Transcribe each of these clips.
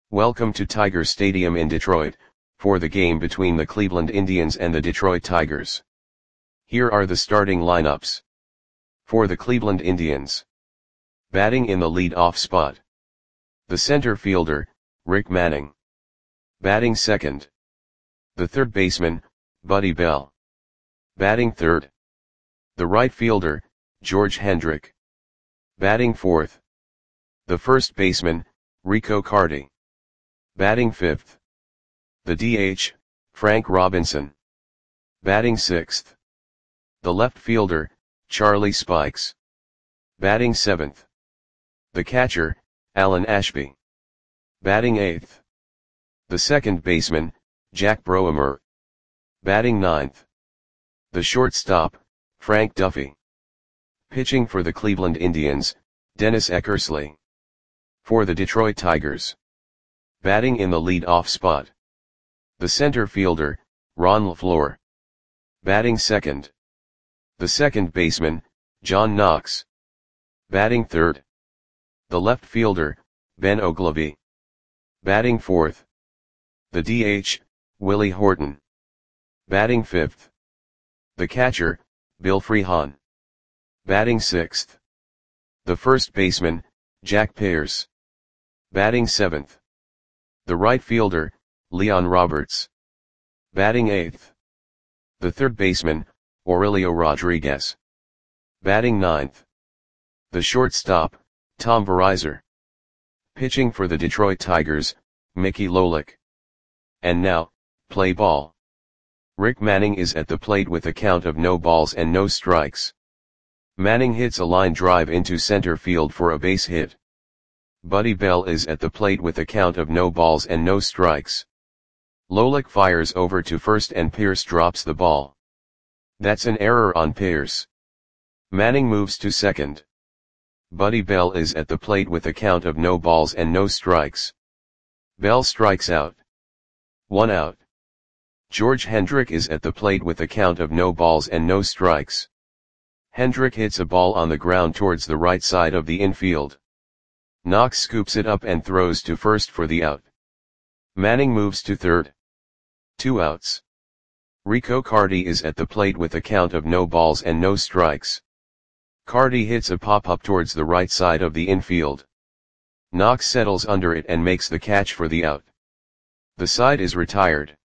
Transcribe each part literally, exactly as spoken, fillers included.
Welcome to Tiger Stadium in Detroit, for the game between the Cleveland Indians and the Detroit Tigers. Here are the starting lineups. For the Cleveland Indians. Batting in the lead-off spot. The center fielder, Rick Manning. Batting second. The third baseman, Buddy Bell. Batting third. The right fielder, George Hendrick. Batting fourth. The first baseman, Rico Carty. Batting fifth. The D H, Frank Robinson. Batting sixth. The left fielder, Charlie Spikes. Batting seventh. The catcher, Alan Ashby. Batting eighth. The second baseman, Jack Broemer. Batting ninth. The shortstop, Frank Duffy. Pitching for the Cleveland Indians, Dennis Eckersley. For the Detroit Tigers. Batting in the lead-off spot. The center fielder, Ron LeFlore. Batting second. The second baseman, John Knox. Batting third. The left fielder, Ben Oglivie. Batting fourth. The D H, Willie Horton. Batting fifth. The catcher, Bill Freehan. Batting sixth. The first baseman, Jack Pearce. Batting seventh. The right fielder, Leon Roberts. Batting eighth. The third baseman, Aurelio Rodriguez. Batting ninth. The shortstop, Tom Verizar. Pitching for the Detroit Tigers, Mickey Lolich. And now, play ball. Rick Manning is at the plate with a count of no balls and no strikes. Manning hits a line drive into center field for a base hit. Buddy Bell is at the plate with a count of no balls and no strikes. Lolich fires over to first and Pearce drops the ball. That's an error on Pearce. Manning moves to second. Buddy Bell is at the plate with a count of no balls and no strikes. Bell strikes out. One out. George Hendrick is at the plate with a count of no balls and no strikes. Hendrick hits a ball on the ground towards the right side of the infield. Knox scoops it up and throws to first for the out. Manning moves to third. Two outs. Rico Carty is at the plate with a count of no balls and no strikes. Carty hits a pop-up towards the right side of the infield. Knox settles under it and makes the catch for the out. The side is retired.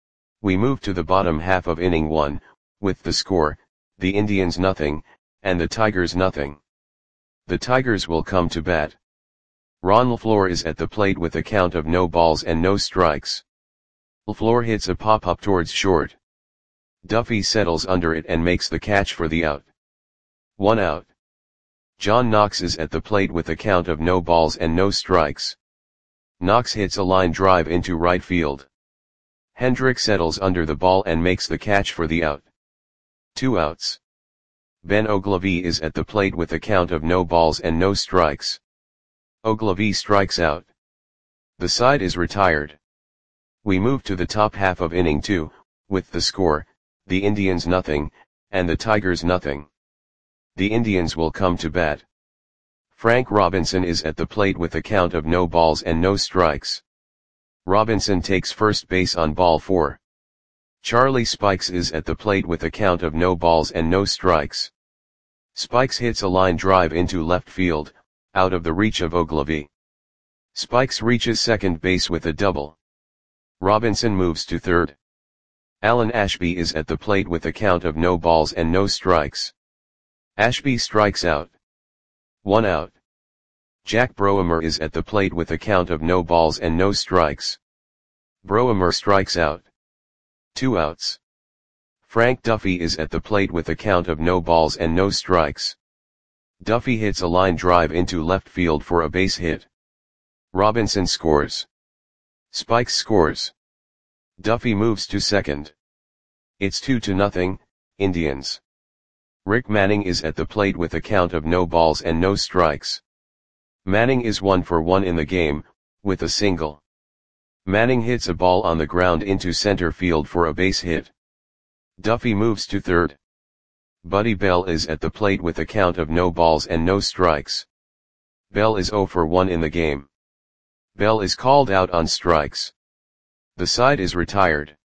We move to the bottom half of inning one, with the score, the Indians nothing, and the Tigers nothing. The Tigers will come to bat. Ron LeFlore is at the plate with a count of no balls and no strikes. LeFlore hits a pop-up towards short. Duffy settles under it and makes the catch for the out. One out. John Knox is at the plate with a count of no balls and no strikes. Knox hits a line drive into right field. Hendrick settles under the ball and makes the catch for the out. Two outs. Ben Oglivie is at the plate with a count of no balls and no strikes. Oglivie strikes out. The side is retired. We move to the top half of inning two, with the score, the Indians nothing, and the Tigers nothing. The Indians will come to bat. Frank Robinson is at the plate with a count of no balls and no strikes. Robinson takes first base on ball four. Charlie Spikes is at the plate with a count of no balls and no strikes. Spikes hits a line drive into left field, out of the reach of Oglivie. Spikes reaches second base with a double. Robinson moves to third. Alan Ashby is at the plate with a count of no balls and no strikes. Ashby strikes out. One out. Jack Broemer is at the plate with a count of no balls and no strikes. Broemer strikes out. Two outs. Frank Duffy is at the plate with a count of no balls and no strikes. Duffy hits a line drive into left field for a base hit. Robinson scores. Spikes scores. Duffy moves to second. It's two to nothing, Indians. Rick Manning is at the plate with a count of no balls and no strikes. Manning is one for one in the game, with a single. Manning hits a ball on the ground into center field for a base hit. Duffy moves to third. Buddy Bell is at the plate with a count of no balls and no strikes. Bell is zero for one in the game. Bell is called out on strikes. The side is retired.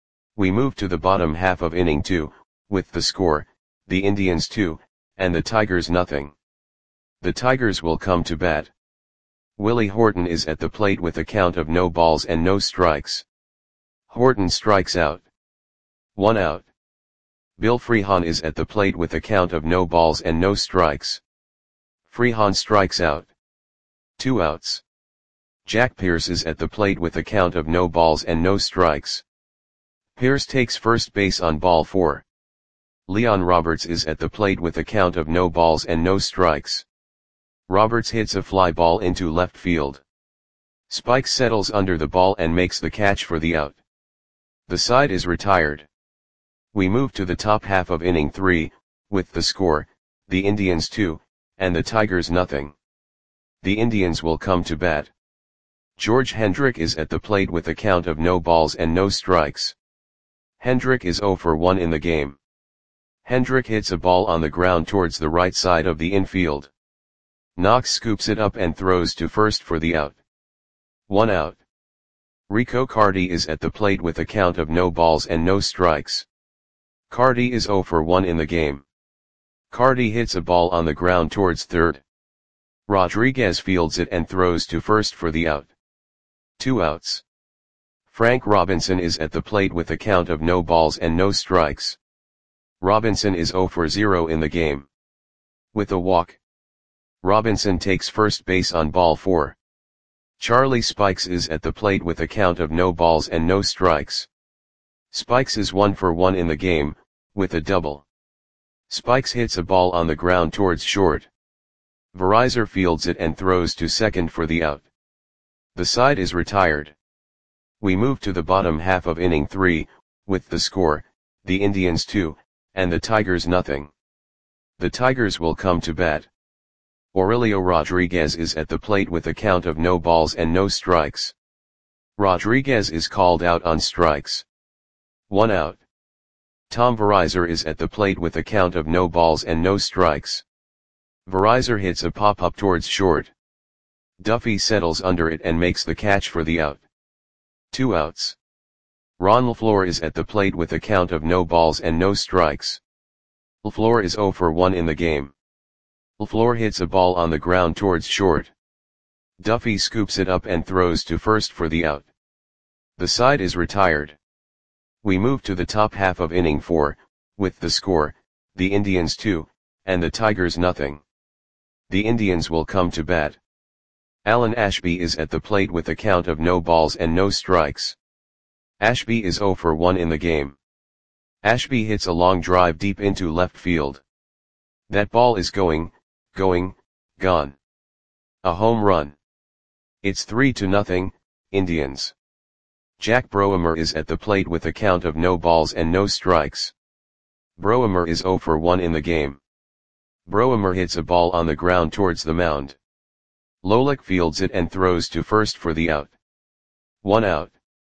We move to the bottom half of inning two, with the score, the Indians two, and the Tigers nothing. The Tigers will come to bat. Willie Horton is at the plate with a count of no balls and no strikes. Horton strikes out. One out. Bill Freehan is at the plate with a count of no balls and no strikes. Freehan strikes out. Two outs. Jack Pierce is at the plate with a count of no balls and no strikes. Pierce takes first base on ball four. Leon Roberts is at the plate with a count of no balls and no strikes. Roberts hits a fly ball into left field. Spikes settles under the ball and makes the catch for the out. The side is retired. We move to the top half of inning three, with the score, the Indians two, and the Tigers nothing. The Indians will come to bat. George Hendrick is at the plate with a count of no balls and no strikes. Hendrick is oh for one in the game. Hendrick hits a ball on the ground towards the right side of the infield. Knox scoops it up and throws to first for the out. One out. Rico Carty is at the plate with a count of no balls and no strikes. Carty is oh for one in the game. Carty hits a ball on the ground towards third. Rodriguez fields it and throws to first for the out. Two outs. Frank Robinson is at the plate with a count of no balls and no strikes. Robinson is oh for zero in the game. With a walk. Robinson takes first base on ball four. Charlie Spikes is at the plate with a count of no balls and no strikes. Spikes is one for one in the game, with a double. Spikes hits a ball on the ground towards short. Verizor fields it and throws to second for the out. The side is retired. We move to the bottom half of inning three, with the score, the Indians two, and the Tigers nothing. The Tigers will come to bat. Aurelio Rodriguez is at the plate with a count of no balls and no strikes. Rodriguez is called out on strikes. One out. Tom Verizor is at the plate with a count of no balls and no strikes. Verizor hits a pop-up towards short. Duffy settles under it and makes the catch for the out. Two outs. Ron LaFleur is at the plate with a count of no balls and no strikes. LaFleur is oh for one in the game. LaFleur hits a ball on the ground towards short. Duffy scoops it up and throws to first for the out. The side is retired. We move to the top half of inning four, with the score, the Indians two, and the Tigers nothing. The Indians will come to bat. Alan Ashby is at the plate with a count of no balls and no strikes. Ashby is oh for one in the game. Ashby hits a long drive deep into left field. That ball is going, going, gone. A home run. It's three to nothing, Indians. Jack Broemer is at the plate with a count of no balls and no strikes. Broemer is oh for one in the game. Broemer hits a ball on the ground towards the mound. Lolick fields it and throws to first for the out. One out.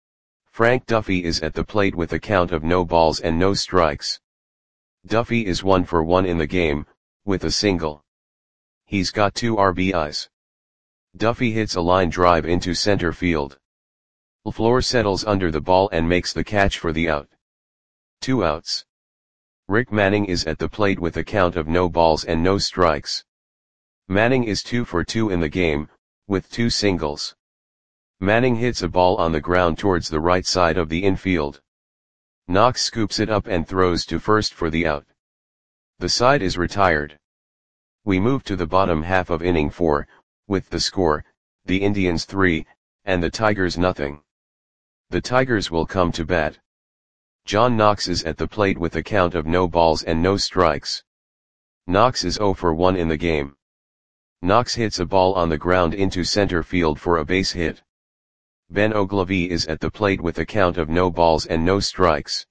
Frank Duffy is at the plate with a count of no balls and no strikes. Duffy is one for one in the game, with a single. He's got two R B Is. Duffy hits a line drive into center field. LaFleur settles under the ball and makes the catch for the out. Two outs. Rick Manning is at the plate with a count of no balls and no strikes. Manning is two for two in the game, with two singles. Manning hits a ball on the ground towards the right side of the infield. Knox scoops it up and throws to first for the out. The side is retired. We move to the bottom half of inning four, with the score, the Indians three, and the Tigers nothing. The Tigers will come to bat. John Knox is at the plate with a count of no balls and no strikes. Knox is oh for one in the game. Knox hits a ball on the ground into center field for a base hit. Ben Ogilvie is at the plate with a count of no balls and no strikes.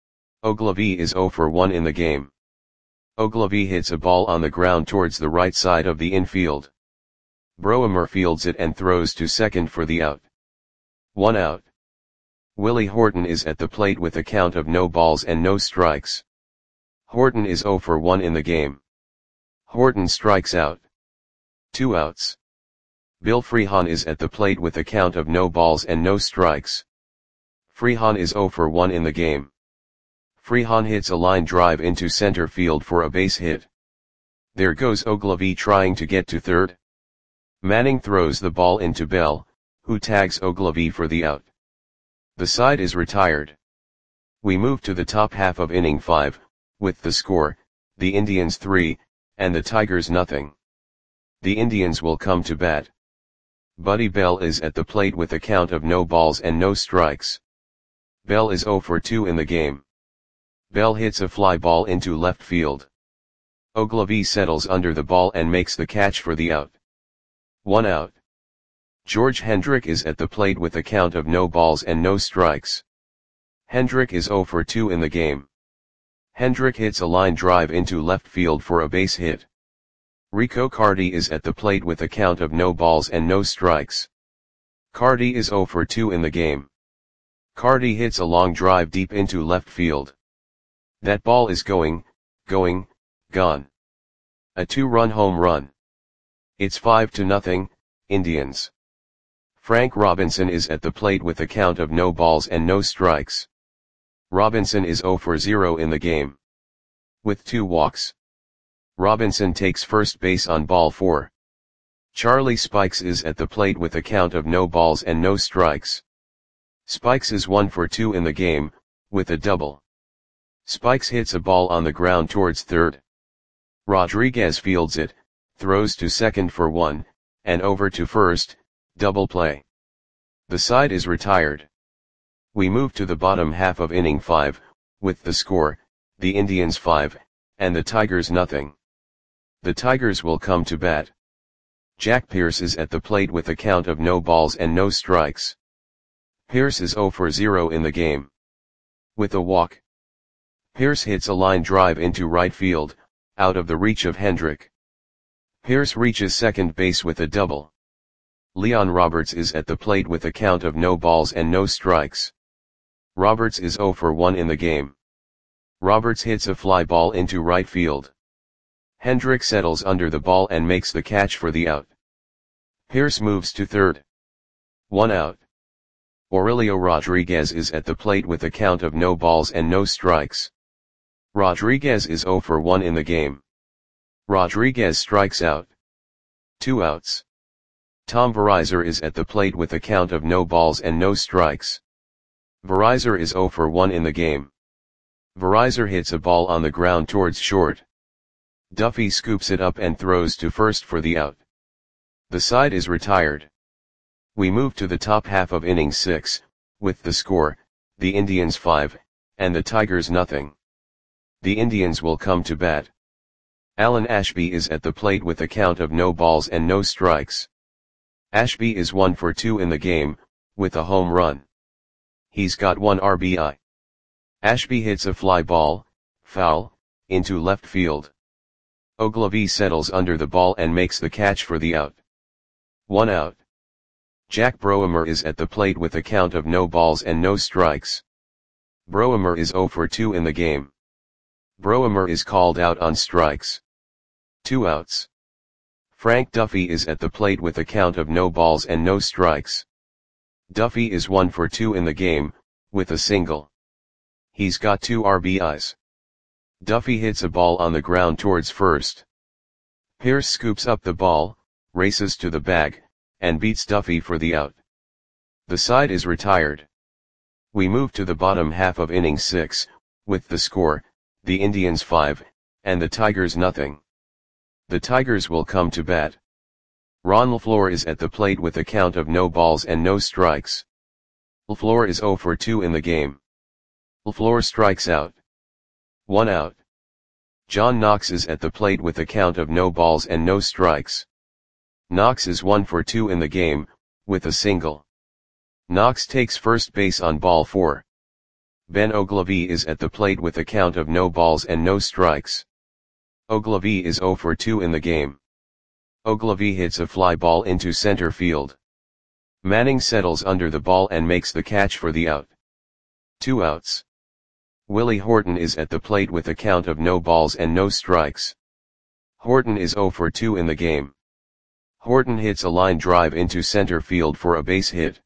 Ogilvie is oh for one in the game. Ogilvie hits a ball on the ground towards the right side of the infield. Broemer fields it and throws to second for the out. One out. Willie Horton is at the plate with a count of no balls and no strikes. Horton is oh for one in the game. Horton strikes out. Two outs. Bill Freehan is at the plate with a count of no balls and no strikes. Freehan is zero for one in the game. Freehan hits a line drive into center field for a base hit. There goes Ogilvie trying to get to third. Manning throws the ball into Bell, who tags Ogilvie for the out. The side is retired. We move to the top half of inning five, with the score, the Indians three, and the Tigers nothing. The Indians will come to bat. Buddy Bell is at the plate with a count of no balls and no strikes. Bell is zero for two in the game. Bell hits a fly ball into left field. Ogilvie settles under the ball and makes the catch for the out. One out. George Hendrick is at the plate with a count of no balls and no strikes. Hendrick is zero for two in the game. Hendrick hits a line drive into left field for a base hit. Rico Carty is at the plate with a count of no balls and no strikes. Carty is zero for two in the game. Carty hits a long drive deep into left field. That ball is going, going, gone. A two-run home run. It's five to nothing, Indians. Frank Robinson is at the plate with a count of no balls and no strikes. Robinson is zero for zero in the game. With two walks. Robinson takes first base on ball four. Charlie Spikes is at the plate with a count of no balls and no strikes. Spikes is one for two in the game, with a double. Spikes hits a ball on the ground towards third. Rodriguez fields it, throws to second for one, and over to first, double play. The side is retired. We move to the bottom half of inning five, with the score, the Indians five, and the Tigers nothing. The Tigers will come to bat. Jack Pierce is at the plate with a count of no balls and no strikes. Pierce is zero for zero in the game. With a walk. Pierce hits a line drive into right field, out of the reach of Hendrick. Pierce reaches second base with a double. Leon Roberts is at the plate with a count of no balls and no strikes. Roberts is zero for one in the game. Roberts hits a fly ball into right field. Hendrick settles under the ball and makes the catch for the out. Pierce moves to third. One out. Aurelio Rodriguez is at the plate with a count of no balls and no strikes. Rodriguez is zero for one in the game. Rodriguez strikes out. Two outs. Tom Verizor is at the plate with a count of no balls and no strikes. Verizor is zero for one in the game. Verizor hits a ball on the ground towards short. Duffy scoops it up and throws to first for the out. The side is retired. We move to the top half of inning six, with the score, the Indians five, and the Tigers nothing. The Indians will come to bat. Alan Ashby is at the plate with a count of no balls and no strikes. Ashby is one for two in the game, with a home run. He's got one R B I. Ashby hits a fly ball, foul, into left field. Ogilvie settles under the ball and makes the catch for the out. One out. Jack Broemer is at the plate with a count of no balls and no strikes. Broemer is zero for two in the game. Broemer is called out on strikes. Two outs. Frank Duffy is at the plate with a count of no balls and no strikes. Duffy is one for two in the game, with a single. He's got two R B Is. Duffy hits a ball on the ground towards first. Pierce scoops up the ball, races to the bag, and beats Duffy for the out. The side is retired. We move to the bottom half of inning six, with the score, the Indians five, and the Tigers nothing. The Tigers will come to bat. Ron LaFleur is at the plate with a count of no balls and no strikes. LaFleur is zero for two in the game. LaFleur strikes out. One out. John Knox is at the plate with a count of no balls and no strikes. Knox is one for two in the game, with a single. Knox takes first base on ball four. Ben Ogilvie is at the plate with a count of no balls and no strikes. Ogilvie is zero for two in the game. Ogilvie hits a fly ball into center field. Manning settles under the ball and makes the catch for the out. Two outs. Willie Horton is at the plate with a count of no balls and no strikes. Horton is zero for two in the game. Horton hits a line drive into center field for a base hit.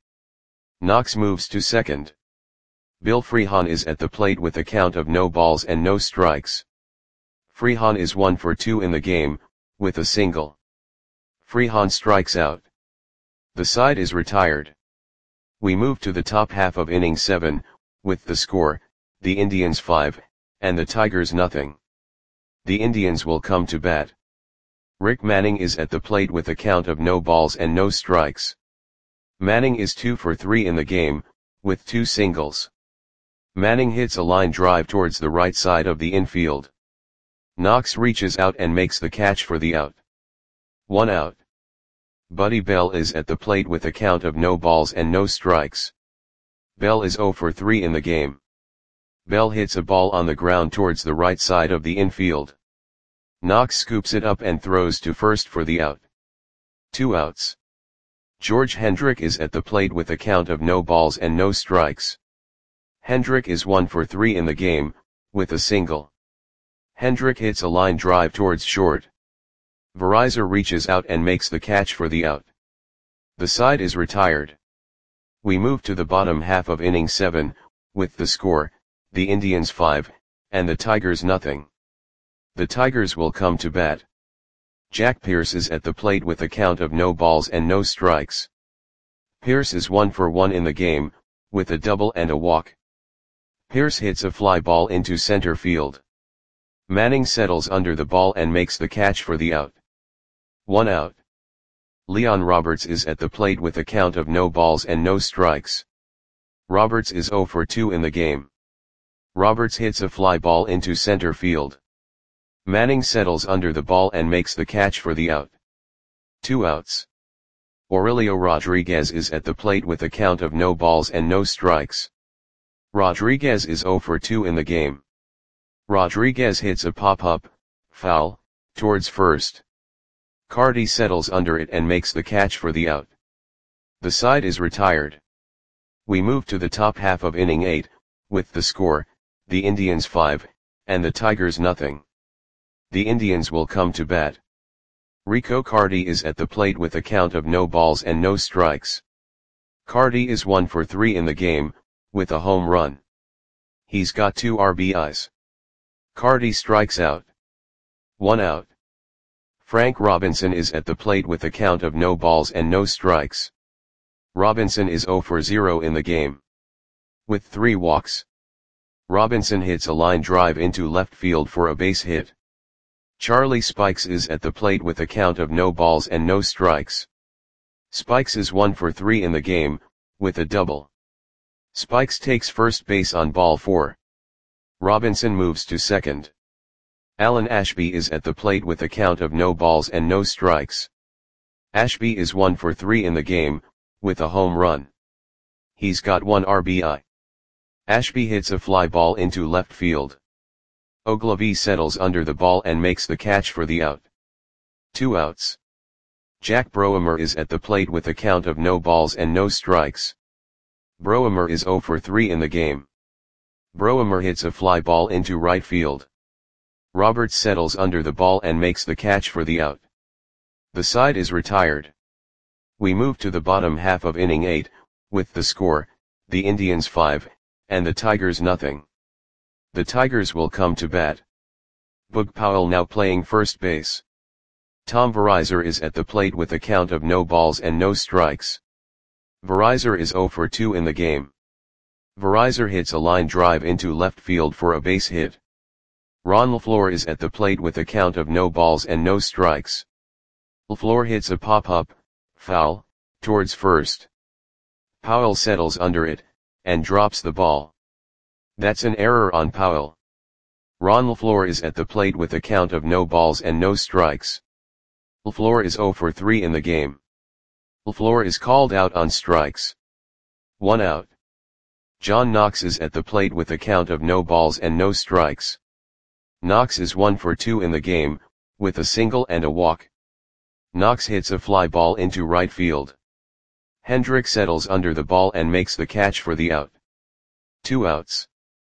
Knox moves to second. Bill Freehan is at the plate with a count of no balls and no strikes. Freehan is one for two in the game, with a single. Freehan strikes out. The side is retired. We move to the top half of inning seven, with the score, the Indians five, and the Tigers nothing. The Indians will come to bat. Rick Manning is at the plate with a count of no balls and no strikes. Manning is two for three in the game, with two singles. Manning hits a line drive towards the right side of the infield. Knox reaches out and makes the catch for the out. One out. Buddy Bell is at the plate with a count of no balls and no strikes. Bell is zero for three in the game. Bell hits a ball on the ground towards the right side of the infield. Knox scoops it up and throws to first for the out. Two outs. George Hendrick is at the plate with a count of no balls and no strikes. Hendrick is one for three in the game, with a single. Hendrick hits a line drive towards short. Verizon reaches out and makes the catch for the out. The side is retired. We move to the bottom half of inning seven, with the score, the Indians five, and the Tigers nothing. The Tigers will come to bat. Jack Pierce is at the plate with a count of no balls and no strikes. Pierce is one for one in the game, with a double and a walk. Pierce hits a fly ball into center field. Manning settles under the ball and makes the catch for the out. One out. Leon Roberts is at the plate with a count of no balls and no strikes. Roberts is zero for two in the game. Roberts hits a fly ball into center field. Manning settles under the ball and makes the catch for the out. Two outs. Aurelio Rodriguez is at the plate with a count of no balls and no strikes. Rodriguez is zero for two in the game. Rodriguez hits a pop-up, foul, towards first. Carty settles under it and makes the catch for the out. The side is retired. We move to the top half of inning eight, with the score, the Indians five, and the Tigers nothing. The Indians will come to bat. Rico Carty is at the plate with a count of no balls and no strikes. Carty is one for three in the game, with a home run. He's got two R B Is. Carty strikes out. One out. Frank Robinson is at the plate with a count of no balls and no strikes. Robinson is zero for zero in the game. With three walks. Robinson hits a line drive into left field for a base hit. Charlie Spikes is at the plate with a count of no balls and no strikes. Spikes is one for three in the game, with a double. Spikes takes first base on ball four. Robinson moves to second. Alan Ashby is at the plate with a count of no balls and no strikes. Ashby is one for three in the game, with a home run. He's got one R B I. Ashby hits a fly ball into left field. Ogilvy settles under the ball and makes the catch for the out. Two outs. Jack Broemer is at the plate with a count of no balls and no strikes. Broemer is zero for three in the game. Broemer hits a fly ball into right field. Roberts settles under the ball and makes the catch for the out. The side is retired. We move to the bottom half of inning eight, with the score, the Indians five, and the Tigers nothing. The Tigers will come to bat. Boog Powell now playing first base. Tom Verizon is at the plate with a count of no balls and no strikes. Verizon is zero for two in the game. Verizon hits a line drive into left field for a base hit. Ron LaFleur is at the plate with a count of no balls and no strikes. LaFleur hits a pop-up, foul, towards first. Powell settles under it, and drops the ball. That's an error on Powell. Ron LaFleur is at the plate with a count of no balls and no strikes. LaFleur is zero for three in the game. LaFleur is called out on strikes. One out. John Knox is at the plate with a count of no balls and no strikes. Knox is one for two in the game, with a single and a walk. Knox hits a fly ball into right field. Hendrick settles under the ball and makes the catch for the out. Two outs.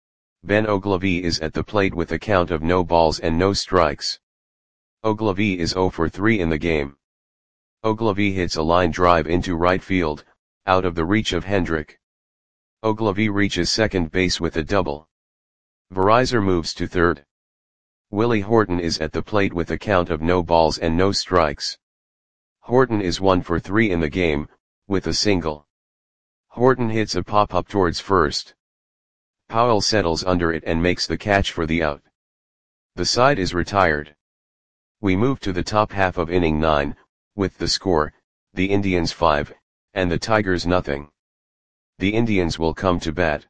Ben Ogilvy is at the plate with a count of no balls and no strikes. Ogilvy is zero for three in the game. Ogilvy hits a line drive into right field, out of the reach of Hendrick. Ogilvy reaches second base with a double. Verizor moves to third. Willie Horton is at the plate with a count of no balls and no strikes. Horton is one for three in the game, with a single. Horton hits a pop-up towards first. Powell settles under it and makes the catch for the out. The side is retired. We move to the top half of inning nine, with the score, the Indians five, and the Tigers nothing. The Indians will come to bat.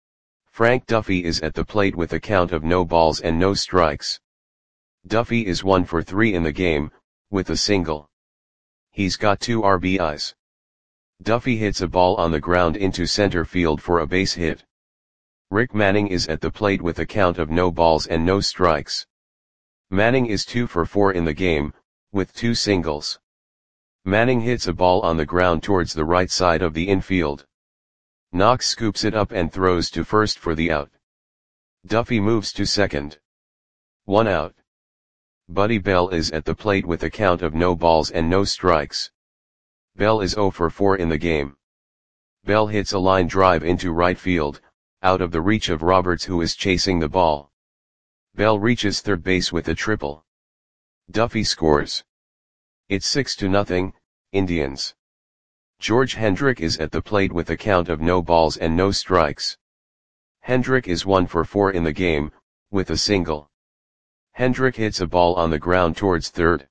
Frank Duffy is at the plate with a count of no balls and no strikes. Duffy is one for three in the game, with a single. He's got two R B Is. Duffy hits a ball on the ground into center field for a base hit. Rick Manning is at the plate with a count of no balls and no strikes. Manning is two for four in the game, with two singles. Manning hits a ball on the ground towards the right side of the infield. Knox scoops it up and throws to first for the out. Duffy moves to second. One out. Buddy Bell is at the plate with a count of no balls and no strikes. Bell is zero for four in the game. Bell hits a line drive into right field, out of the reach of Roberts who is chasing the ball. Bell reaches third base with a triple. Duffy scores. It's six to nothing, Indians. George Hendrick is at the plate with a count of no balls and no strikes. Hendrick is one for four in the game, with a single. Hendrick hits a ball on the ground towards third.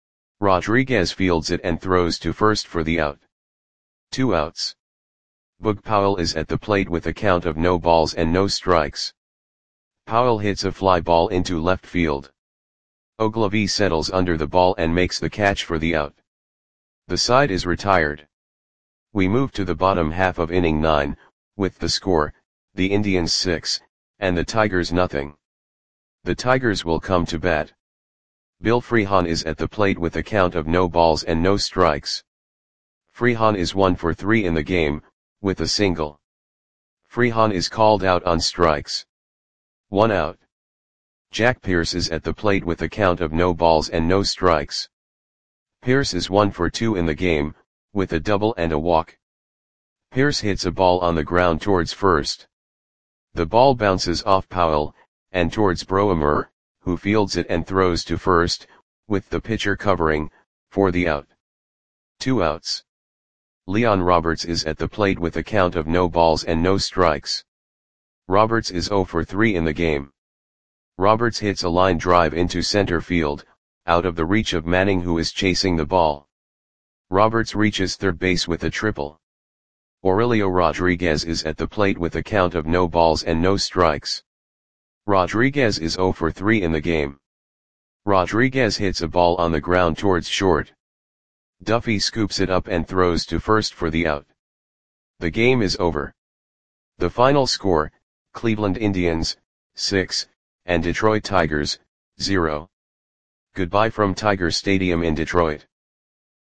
Rodriguez fields it and throws to first for the out. Two outs. Boog Powell is at the plate with a count of no balls and no strikes. Powell hits a fly ball into left field. Ogilvy settles under the ball and makes the catch for the out. The side is retired. We move to the bottom half of inning nine, with the score, the Indians six, and the Tigers nothing. The Tigers will come to bat. Bill Freehan is at the plate with a count of no balls and no strikes. Freehan is one for three in the game, with a single. Freehan is called out on strikes. One out. Jack Pierce is at the plate with a count of no balls and no strikes. Pierce is one for two in the game, with a double and a walk. Pierce hits a ball on the ground towards first. The ball bounces off Powell, and towards Broemer, who fields it and throws to first, with the pitcher covering, for the out. Two outs. Leon Roberts is at the plate with a count of no balls and no strikes. Roberts is zero for three in the game. Roberts hits a line drive into center field, out of the reach of Manning who is chasing the ball. Roberts reaches third base with a triple. Aurelio Rodriguez is at the plate with a count of no balls and no strikes. Rodriguez is zero for three in the game. Rodriguez hits a ball on the ground towards short. Duffy scoops it up and throws to first for the out. The game is over. The final score, Cleveland Indians, six, and Detroit Tigers, zero. Goodbye from Tiger Stadium in Detroit.